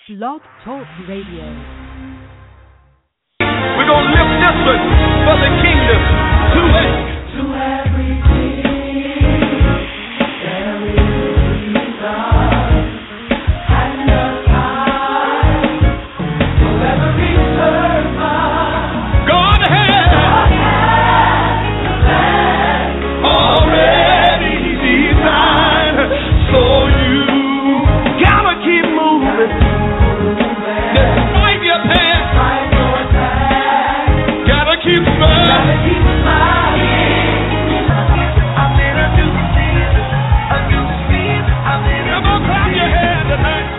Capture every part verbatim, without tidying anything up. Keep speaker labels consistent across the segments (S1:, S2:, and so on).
S1: Blog Talk Radio.
S2: We're going to lift this one for the kingdom. To it. To everything there is God and the time for every purpose. God has, God has the plan already designed. So you gotta keep moving. Despite your past. Gotta keep smiling. I'm in a new season, a new season. I'm in a Come on, clap your hands tonight.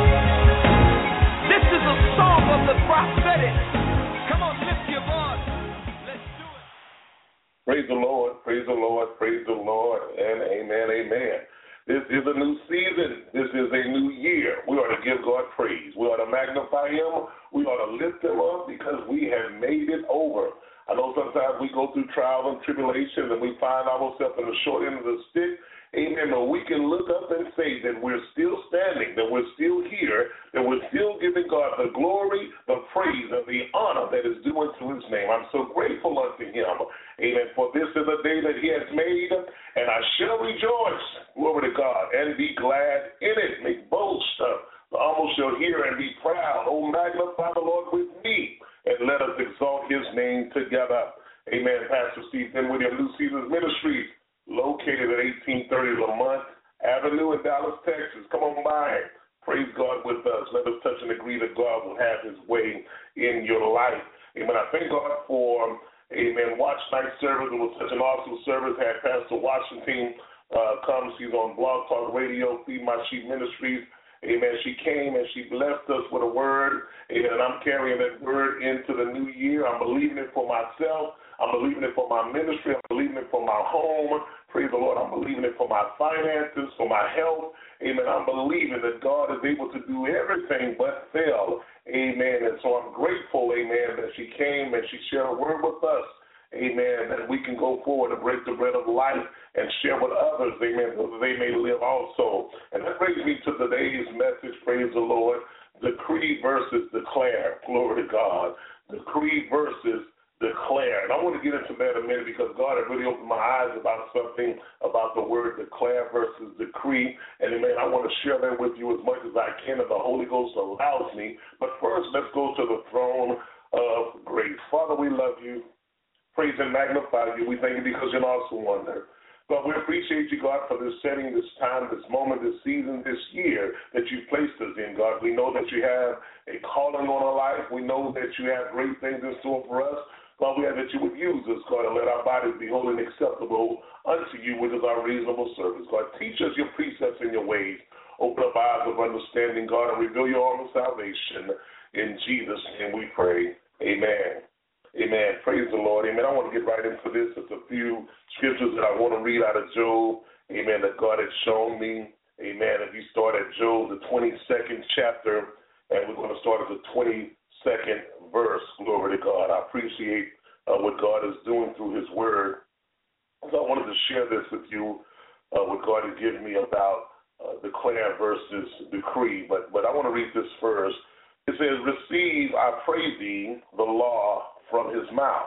S2: This is a song of the prophetic. Come on, lift your voice. Let's do it.
S3: Praise the Lord, praise the Lord, praise the Lord, and amen, amen. This is a new season. This is a new year. We ought to give God praise. We ought to magnify Him. We ought to lift Him up because we have made it over. I know sometimes we go through trials and tribulations and we find ourselves in the short end of the stick. Amen. But we can look up and say that we're still standing, that we're still here, that we're still giving God the glory, the praise, and the honor that is due unto His name. I'm so grateful unto Him. Amen. For this is a day that He has made, and I shall rejoice, glory to God, and be glad in it. Make boast. The humble shall hear and be proud. Oh, magnify the Lord with me, and let us exalt His name together. Amen. Pastor Steve Dinwiddie of New Seasons Ministries, located at eighteen thirty Lamont Avenue in Dallas, Texas. Come on by. Praise God with us. Let us touch and agree that God will have His way in your life. Amen. I thank God for, amen, watch night service. It was such an awesome service. Had Pastor Washington uh, come. She's on Blog Talk Radio, Feed My Sheep Ministries. Amen. She came and she blessed us with a word. Amen. And I'm carrying that word into the new year. I'm believing it for myself. I'm believing it for my ministry. I'm believing it for my home. Praise the Lord. I'm believing it for my finances, for my health. Amen. I'm believing that God is able to do everything but fail. Amen. And so I'm grateful, amen, that she came and she shared a word with us. Amen, that we can go forward and break the bread of life and share with others, amen, so that they may live also. And that brings me to today's message, praise the Lord, decree versus declare. Glory to God. Decree versus declare. And I want to get into that in a minute because God had really opened my eyes about something about the word declare versus decree. And amen, I want to share that with you as much as I can if the Holy Ghost allows me. But first, let's go to the throne of grace. Father, we love you. Praise and magnify you. We thank you because you're an awesome wonder. God, we appreciate you, God, for this setting, this time, this moment, this season, this year that you've placed us in, God. We know that you have a calling on our life. We know that you have great things in store for us. God, we ask that you would use us, God, and let our bodies be holy and acceptable unto you, which is our reasonable service. God, teach us your precepts and your ways. Open up eyes of understanding, God, and reveal your arm of salvation. In Jesus' name we pray. Amen. Amen. Praise the Lord. Amen. I want to get right into this. It's a few scriptures that I want to read out of Job. Amen. That God has shown me. Amen. If you start at Job, the twenty-second chapter, and we're going to start at the twenty-second verse. Glory to God. I appreciate uh, what God is doing through His Word. So I wanted to share this with you, uh, what God has given me about uh, declare versus decree. But but I want to read this first. It says, receive, I pray thee, the law from his mouth,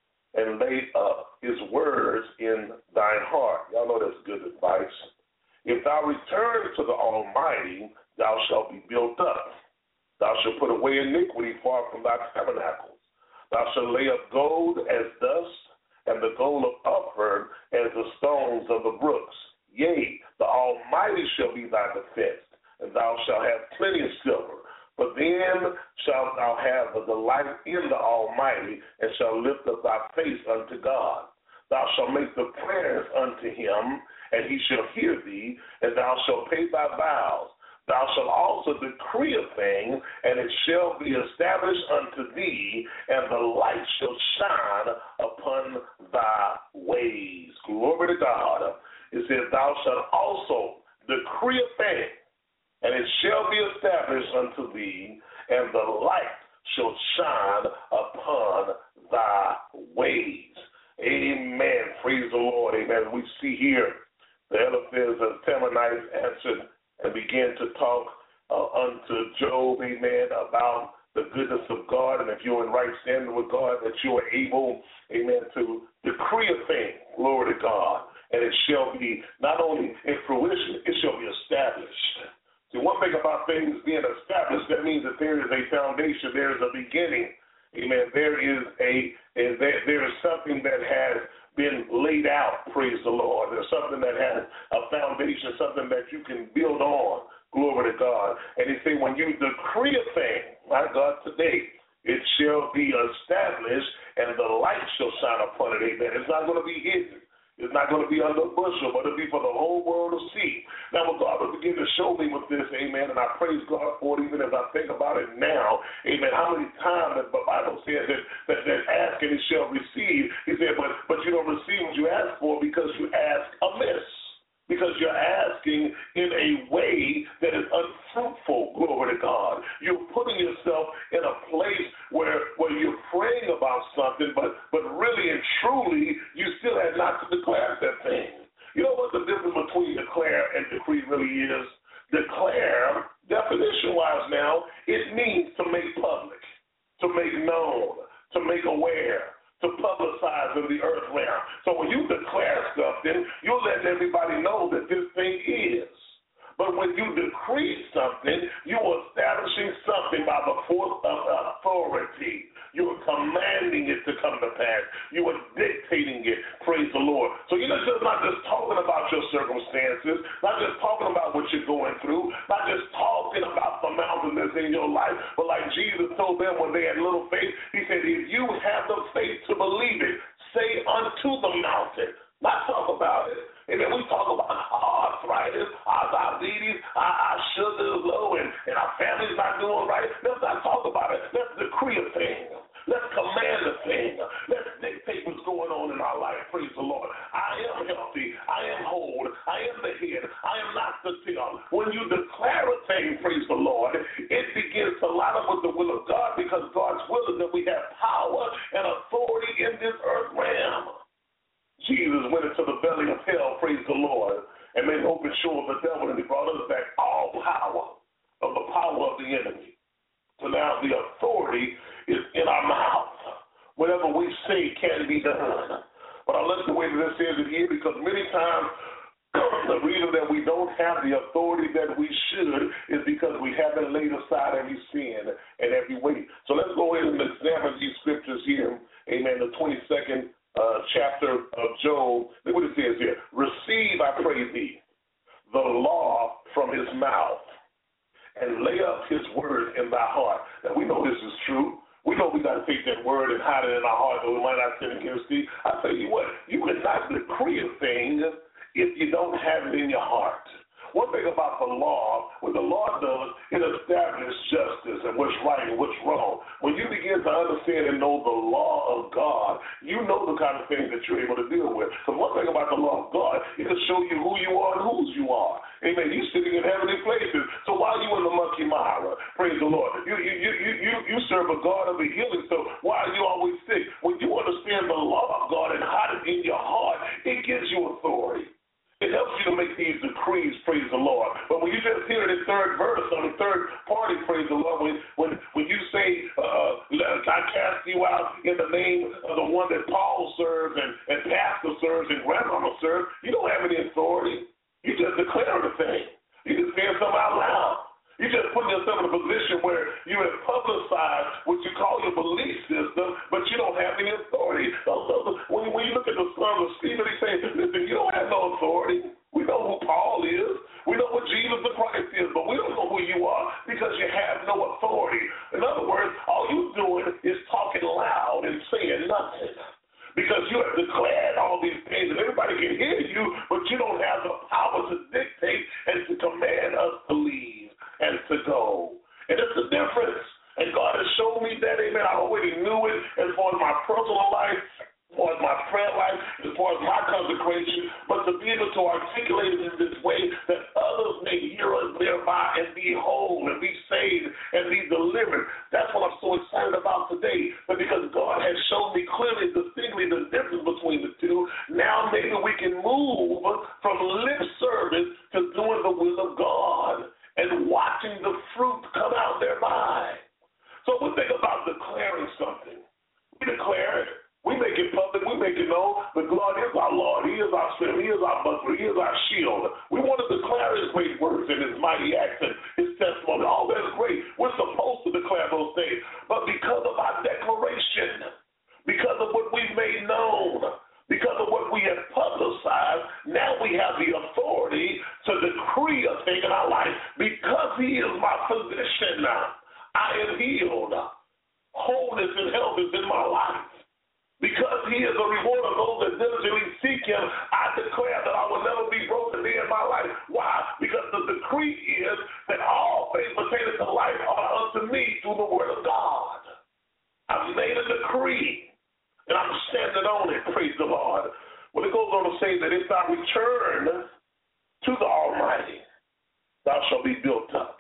S3: and lay up his words in thine heart. Y'all know that's good advice. If thou return to the Almighty, thou shalt be built up. Thou shalt put away iniquity far from thy tabernacles. Thou shalt lay up gold as dust, and the gold of Ophir as the stones of the brooks. Yea, the Almighty shall be thy defense, and thou shalt have plenty of silver. But then shalt thou have a delight in the Almighty, and shalt lift up thy face unto God. Thou shalt make the prayers unto him, and he shall hear thee, and thou shalt pay thy vows. Thou shalt also decree a thing, and it shall be established unto thee, and the light shall shine upon thy ways. Glory to God. It says, thou shalt also decree a thing, and it shall be established unto thee, and the light shall shine upon thy ways. Amen. Praise the Lord. Amen. We see here the Eliphaz and Temanite answered and began to talk uh, unto Job, amen, about the goodness of God, and if you're in right standing with God, that you are able, amen, to decree a thing, glory to God, and it shall be not only in fruition, it shall be established. See, one thing about things being established, that means that there is a foundation, there is a beginning, amen, there is a, a there, there is something that has been laid out, praise the Lord. There's something that has a foundation, something that you can build on, glory to God. And he said, when you decree a thing, my God, today, it shall be established, and the light shall shine upon it, amen. It's not going to be hidden. It's not going to be under a bushel, but it'll be for the whole world to see. Now, what God will begin to show me with this, amen, and I praise God for it even as I think about it now, amen, how many times the Bible says that, that, that ask and it shall receive. He said, but, but you don't receive what you ask for because you ask amiss. Because you're asking in a way that is unfruitful, glory to God. You're putting yourself in a place where, where you're praying about something, but, but really and truly, you still have not declared that thing. You know what the difference between declare and decree really is? Declare, definition-wise now, it means to make public, to make known, to make aware, to publicize in the earth realm. So when you declare something, you're letting everybody know that this thing is. But when you decree something, you're establishing something by the force of authority. You're commanding it to come to pass. You are dictating it. Praise the Lord. So you're just not just talking about your circumstances, not just talking about what you're going through, not just talking about the mountain that's in your life, but like Jesus told them when they had little faith, he said, if you have the faith to believe it, say unto the mountain. Not talk about it. And then we talk about our arthritis, our diabetes, our, our sugar is low, and, and our family's not doing right. Let's not talk about it. Let's decree a thing. Let's command a thing. Let's dictate what's going on in our life. Praise the Lord. I am healthy. I am whole. I am the head. I am not the tail. When you declare a thing, praise the Lord, it begins to line up with the will of God, because God's will is that we have power and authority in this earth realm. Jesus went into the belly of hell, praise the Lord, and made open show of the devil, and he brought us back all power of the power of the enemy. So now the authority is in our mouth. Whatever we say can be done. But I like the way that this says it here, because many times the reason that we don't have the authority that we should is because we haven't laid aside every sin and every weight. So let's go ahead and examine these scriptures here. Amen. The twenty-second Uh, chapter of Job. Look what it says here. Receive, I pray thee, the law from his mouth, and lay up his word in thy heart. Now, we know this is true. We know we got to take that word and hide it in our heart, though we might not sin against thee. I tell you what, you cannot decree a thing if you don't have it in your heart. One thing about the law, what the law does, it establishes justice and what's right and what's wrong. When you begin to understand and know the law of God, you know the kind of things that you're able to deal with. Because one thing about the law of God, it'll show you who you are and whose you are. Amen. You're sitting in heavenly places. So while you in the monkey mire, praise the Lord, you, you, you, you, you, you serve a God of the healing. So why are you always sick? When you understand the law of God and hide it in your heart, it gives you authority. It helps you to make these decrees, praise the Lord. But when you just hear the third verse on the third party, praise the Lord, when when, when you say, uh, I cast you out in the name of the one that Paul serves and, and Pastor serves and Grandmama serves, you don't have any authority. You just declare the thing. You just saying something out loud. You just put yourself in a position where you have publicized what you call your belief system, but you don't have any authority. When, when you look at the sons of Stephen, he's saying, listen, you don't have no authority. We know who Paul is. We know what Jesus the Christ is, but we don't know who you are because you have no authority. In other words, all you're doing is talking loud and saying nothing. Because you have declared all these things and everybody can hear you, but you don't have the power to dictate and to command us to leave and to go. And it's the difference. And God has shown me that, amen. I already knew it as far as my personal life, as far as my prayer life, as far as my consecration, but to be able to articulate it in this way that others may hear us thereby and be whole and be saved and be delivered. thereby. So we think about declaring something. We declare it. We make it public. We make it known. But God is our Lord. He is our strength. He is our buckler. He is our shield. We want to declare His great words and His mighty acts and His testimony. All that is great. We're supposed to declare those things. But because of our declaration, because of what we've made known, because of what we have publicized, now we have the authority to decree a thing in our life. Because He is my physician now, I am healed. Wholeness and health is in my life. Because He is a reward of those that diligently seek Him, I declare that I will never be broken in my life. Why? Because the decree is that all things pertaining to life are unto me through the word of God. I've made a decree, and I'm standing on it, praise the Lord. Well, it goes on to say that if I return to the Almighty, thou shalt be built up.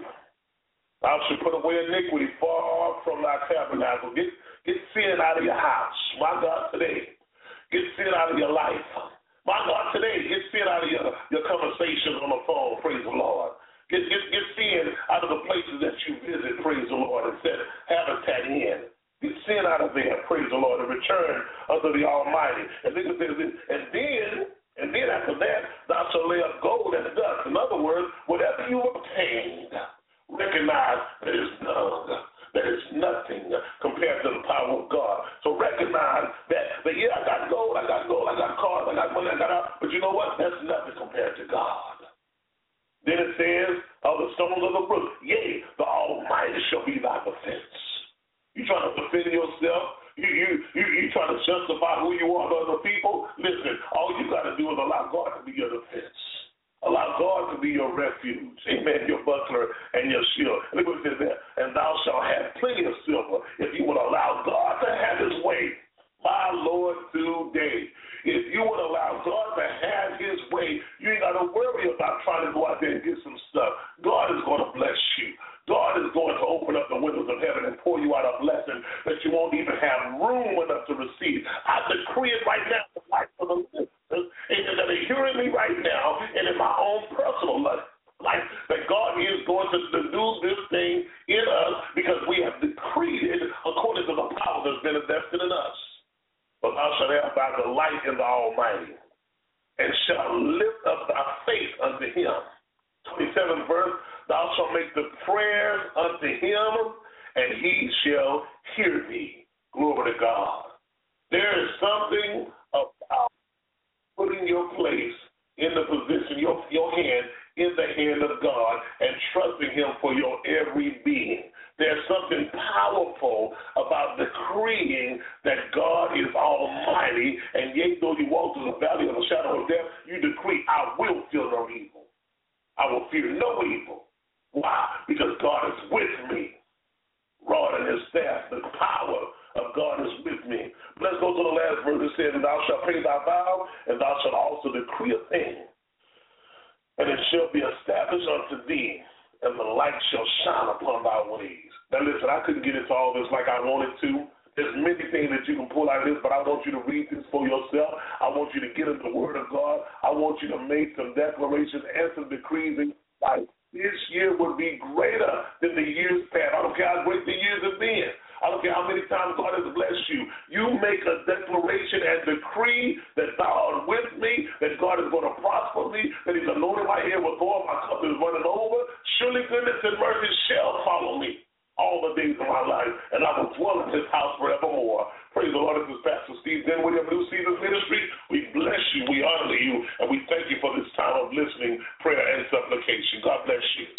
S3: Thou shalt put away iniquity far from thy tabernacle. Get Get sin out of your house. My God, today. Get sin out of your life. My God, today. Get sin out of your, your conversations on the phone. Praise the Lord. Get, get, get sin out of the places that you visit. Praise the Lord. And set habitat in. Get sin out of there. Praise the Lord. And return unto the Almighty. And then, and then, and then after that, thou shalt lay up gold in the dust. In other words, whatever you obtained, recognize that it's none. That is nothing compared to the power of God. So recognize that, that, yeah, I got gold, I got gold, I got cars, I got money, I got out, but you know what? That's nothing compared to God. Then it says, of the stones of the brook, yea, the Almighty shall be thy defense. You trying to defend yourself? You, you, you, you trying to justify who you are to other people? Listen, all you got to do is allow God to be your defense. Allow God to be your refuge, amen, your buckler and your shield. Look what it says there. And thou shalt have plenty of silver if you would allow God to have His way, my Lord, today. If you would allow God to have His way, you ain't got to worry about trying to go out there and get some stuff. God is going to bless you. God is going to open up the windows of heaven and pour you out a blessing that you won't even have room enough to receive. I decree it right now in the life of the listeners, and that are hearing me right now, and in my own personal life, life that God is going to, to do this thing in us because we have decreed it according to the power that's been invested in us. But thou shalt have thy delight in the Almighty, and shalt lift up thy faith unto Him. twenty-seventh verse, thou shalt make the prayers unto Him, and He shall hear thee. Glory to God. There is something about putting your place in the position, your, your hand in the hand of God, and trusting Him for your every being. There's something powerful about decreeing that God is almighty, and yet though you walk through the valley of the shadow of death, you decree, I will feel no evil. I will fear no evil. Why? Because God is with me. Rod and His staff, the power of God is with me. Let's go to the last verse. It says, and thou shalt pay thy vow, and thou shalt also decree a thing, and it shall be established unto thee, and the light shall shine upon thy ways. Now listen, I couldn't get into all this like I wanted to. There's many things that you can pull out of this, but I want you to read this for yourself. I want you to get into the Word of God. I want you to make some declarations and some decrees in life. This year would be greater than the years past. I don't care how great the years have been. I don't care how many times God has blessed you. You make a declaration and decree that thou art with me, that God is going to prosper me, that He's anointed my head with oil, my cup is running over. Surely goodness and mercy shall follow me all the days of my life, and I will dwell in His house forevermore. Praise the Lord. This is Pastor Steve Dinwiddie of New Seasons Ministry. We bless you, we honor you, and we thank you for this time of listening, prayer, and supplication. God bless you.